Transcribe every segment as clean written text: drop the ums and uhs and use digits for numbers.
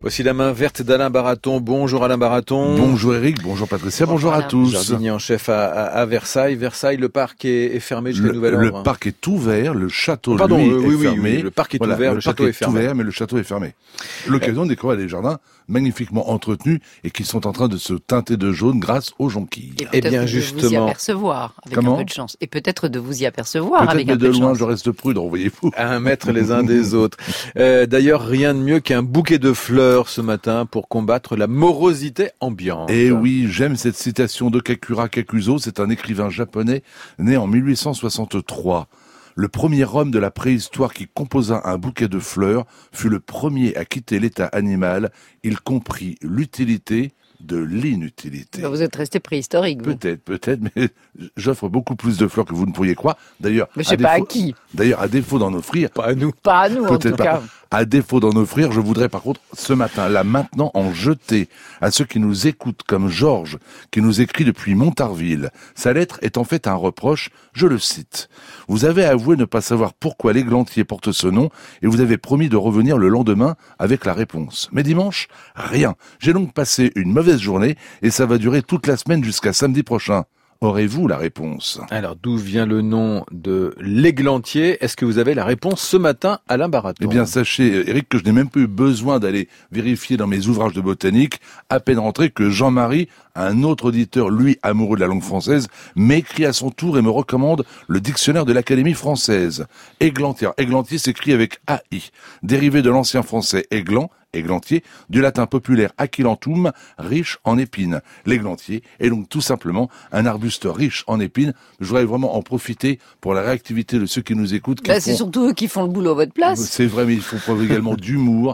Voici la main verte d'Alain Baraton. Bonjour Alain Baraton. Bonjour Eric, bonjour Patricia, bonjour à tous. Jardinier en chef à Versailles. Versailles, le parc est fermé jusqu'à nouvel ordre. Le parc est ouvert, le château est fermé. Oui, le parc est ouvert, le château est fermé. Mais le château est fermé. L'occasion de découvrir les jardins magnifiquement entretenus et qui sont en train de se teinter de jaune grâce aux jonquilles. Et bien justement, vous y apercevoir avec un peu de chance. Et peut-être de vous y apercevoir avec un peu de chance. De loin, je reste prudent, voyez-vous. À 1 mètre les uns des autres. D'ailleurs, rien de mieux qu'un bouquet de fleurs ce matin pour combattre la morosité ambiante. Et oui, j'aime cette citation de Kakura Kakuzo, c'est un écrivain japonais né en 1863. Le premier homme de la préhistoire qui composa un bouquet de fleurs fut le premier à quitter l'état animal. Il comprit l'utilité de l'inutilité. Vous êtes resté préhistorique, vous. Peut-être, mais j'offre beaucoup plus de fleurs que vous ne pourriez croire. D'ailleurs, mais je sais pas à qui. D'ailleurs, à défaut d'en offrir. Pas à nous. Pas à nous, en tout cas. À défaut d'en offrir, je voudrais par contre, ce matin, là, maintenant, en jeter à ceux qui nous écoutent, comme Georges, qui nous écrit depuis Montarville. Sa lettre est en fait un reproche, je le cite. Vous avez avoué ne pas savoir pourquoi l'églantier porte ce nom, et vous avez promis de revenir le lendemain avec la réponse. Mais dimanche, rien. J'ai donc passé une mauvaise journée, et ça va durer toute la semaine jusqu'à samedi prochain. Aurez-vous la réponse? Alors, d'où vient le nom de l'églantier? Est-ce que vous avez la réponse ce matin, Alain Baraton? Eh bien, sachez, Eric, que je n'ai même plus besoin d'aller vérifier dans mes ouvrages de botanique, à peine rentré, que Jean-Marie, un autre auditeur, lui, amoureux de la langue française, m'écrit à son tour et me recommande le dictionnaire de l'Académie française. Églantier. Églantier s'écrit avec AI, dérivé de l'ancien français églan, églantier, du latin populaire aquilantum, riche en épines. L'églantier est donc tout simplement un arbuste riche en épines. Je voudrais vraiment en profiter pour la réactivité de ceux qui nous écoutent. C'est surtout eux qui font le boulot à votre place. C'est vrai, mais ils font preuve également d'humour,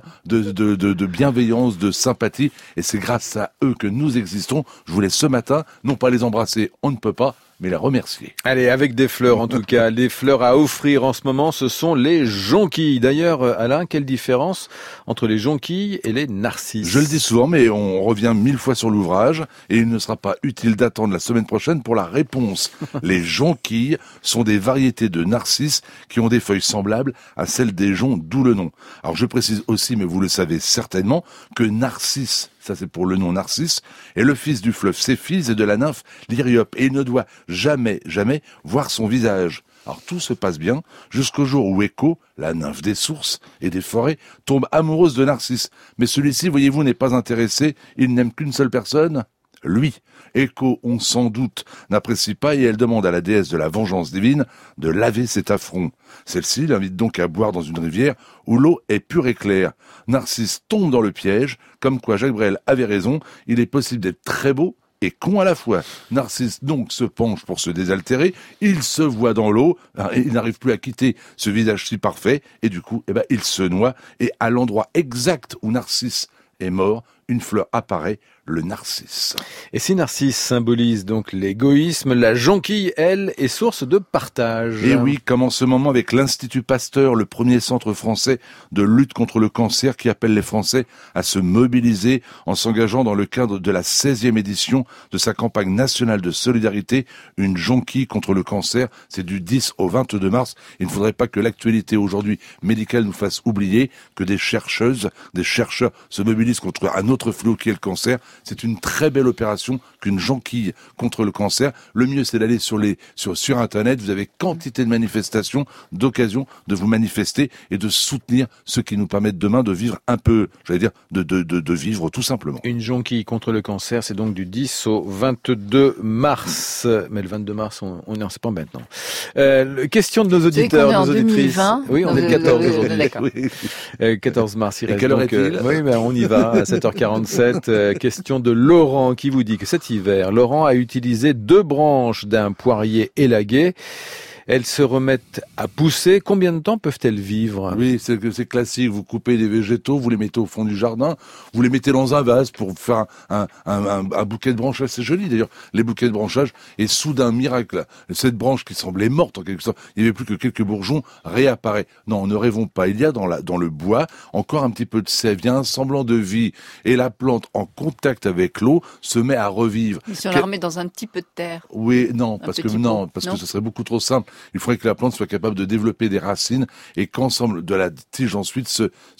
de bienveillance, de sympathie. Et c'est grâce à eux que nous existons. Je voulais ce matin, non pas les embrasser, on ne peut pas, mais la remercier. Allez, avec des fleurs en tout cas. Les fleurs à offrir en ce moment, ce sont les jonquilles. D'ailleurs, Alain, quelle différence entre les jonquilles et les narcisses? Je le dis souvent, mais on revient 1000 fois sur l'ouvrage et il ne sera pas utile d'attendre la semaine prochaine pour la réponse. Les jonquilles sont des variétés de narcisses qui ont des feuilles semblables à celles des joncs, d'où le nom. Alors je précise aussi, mais vous le savez certainement, que Narcisse, ça c'est pour le nom Narcisse, est le fils du fleuve Céphise et de la nymphe Lyriope. Et il ne doit jamais voir son visage. Alors tout se passe bien, jusqu'au jour où Écho, la nymphe des sources et des forêts, tombe amoureuse de Narcisse. Mais celui-ci, voyez-vous, n'est pas intéressé, il n'aime qu'une seule personne, lui. Écho, on s'en doute, n'apprécie pas et elle demande à la déesse de la vengeance divine de laver cet affront. Celle-ci l'invite donc à boire dans une rivière où l'eau est pure et claire. Narcisse tombe dans le piège, comme quoi Jacques Brel avait raison, il est possible d'être très beau et con à la fois. Narcisse donc se penche pour se désaltérer, il se voit dans l'eau, il n'arrive plus à quitter ce visage si parfait, et du coup, il se noie, et à l'endroit exact où Narcisse est mort, une fleur apparaît, le narcisse. Et si Narcisse symbolise donc l'égoïsme, la jonquille, elle, est source de partage. Et oui, comme en ce moment avec l'Institut Pasteur, le premier centre français de lutte contre le cancer qui appelle les Français à se mobiliser en s'engageant dans le cadre de la 16e édition de sa campagne nationale de solidarité, une jonquille contre le cancer. C'est du 10 au 22 mars. Il ne faudrait pas que l'actualité aujourd'hui médicale nous fasse oublier que des chercheuses, des chercheurs se mobilisent contre un autre fléau qui est le cancer. C'est une très belle opération qu'une jonquille contre le cancer. Le mieux, c'est d'aller sur Internet. Vous avez quantité de manifestations, d'occasions de vous manifester et de soutenir ceux qui nous permettent demain de vivre un peu, de vivre tout simplement. Une jonquille contre le cancer, c'est donc du 10 au 22 mars. Mais le 22 mars, on n'en sait pas maintenant. Question de nos auditeurs, nos auditrices. 2020, oui, on est le 14 aujourd'hui. D'accord. 14 mars, il reste. Et quelle heure donc, est-il oui, on y va à 7h47. Question de Laurent qui vous dit que cet hiver, Laurent a utilisé 2 branches d'un poirier élagué. Elles se remettent à pousser. Combien de temps peuvent-elles vivre? Oui, c'est classique. Vous coupez des végétaux, vous les mettez au fond du jardin, vous les mettez dans un vase pour faire un bouquet de branchage. C'est joli d'ailleurs, les bouquets de branchage. Et soudain, miracle, cette branche qui semblait morte en quelque sorte, il n'y avait plus que quelques bourgeons, réapparaît. Non, ne rêvons pas. Il y a dans le bois encore un petit peu de sève, il y a un semblant de vie. Et la plante, en contact avec l'eau, se met à revivre. Mais si on la remet dans un petit peu de terre. Oui, non, parce que ce serait beaucoup trop simple. Il faudrait que la plante soit capable de développer des racines et qu'ensemble de la tige ensuite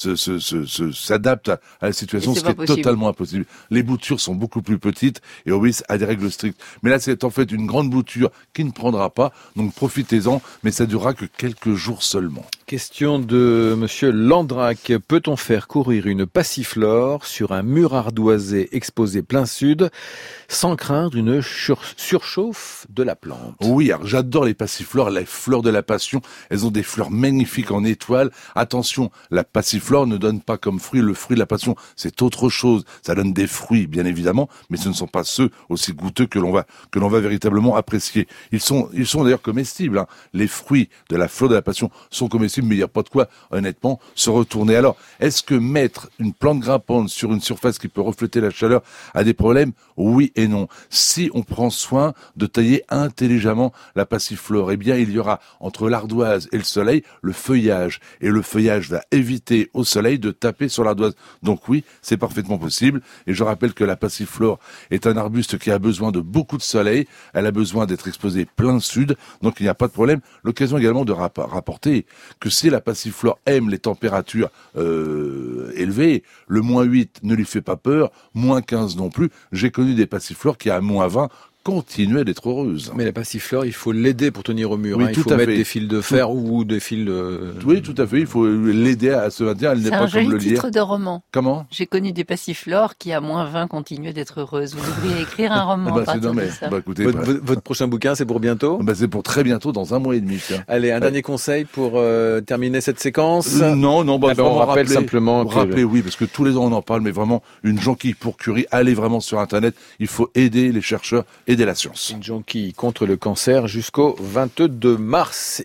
s'adapte à la situation, ce qui est totalement impossible. Les boutures sont beaucoup plus petites et obéissent à des règles strictes. Mais là, c'est en fait une grande bouture qui ne prendra pas, donc profitez-en, mais ça durera que quelques jours seulement. Question de monsieur Landrac. Peut-on faire courir une passiflore sur un mur ardoisé exposé plein sud sans craindre une surchauffe de la plante? Oui, alors j'adore les passiflores, les fleurs de la passion. Elles ont des fleurs magnifiques en étoiles. Attention, la passiflore ne donne pas comme fruit le fruit de la passion. C'est autre chose. Ça donne des fruits, bien évidemment, mais ce ne sont pas ceux aussi goûteux que l'on va véritablement apprécier. Ils sont d'ailleurs comestibles, hein. Les fruits de la fleur de la passion sont comestibles, mais il n'y a pas de quoi, honnêtement, se retourner. Alors, est-ce que mettre une plante grimpante sur une surface qui peut refléter la chaleur a des problèmes? Oui et non. Si on prend soin de tailler intelligemment la passiflore, eh bien, il y aura entre l'ardoise et le soleil le feuillage. Et le feuillage va éviter au soleil de taper sur l'ardoise. Donc oui, c'est parfaitement possible. Et je rappelle que la passiflore est un arbuste qui a besoin de beaucoup de soleil. Elle a besoin d'être exposée plein sud. Donc il n'y a pas de problème. L'occasion également de rapporter que si la passiflore aime les températures élevées, le -8 ne lui fait pas peur, -15 non plus. J'ai connu des passiflores qui à -20 continuer d'être heureuse. Mais la passiflore, il faut l'aider pour tenir au mur. Oui, hein. Il faut mettre des fils de fer ou des fils de... Oui, tout à fait. Il faut l'aider à se maintenir. Elle n'est pas comme le lierre. C'est un joli titre de roman. Comment? J'ai connu des passiflores qui, à -20, continuaient d'être heureuses. Vous devriez écrire un roman à partir de ça. Écoutez, votre prochain bouquin, c'est pour bientôt? C'est pour très bientôt, dans 1 mois et demi. Tiens. Allez, un dernier conseil pour terminer cette séquence? Non. On rappelle simplement... oui, parce que tous les ans on en parle, mais vraiment, une jonquille pour Curie, allez vraiment sur Internet. Il faut aider les chercheurs, aider la science. Une jonquille contre le cancer jusqu'au 22 mars.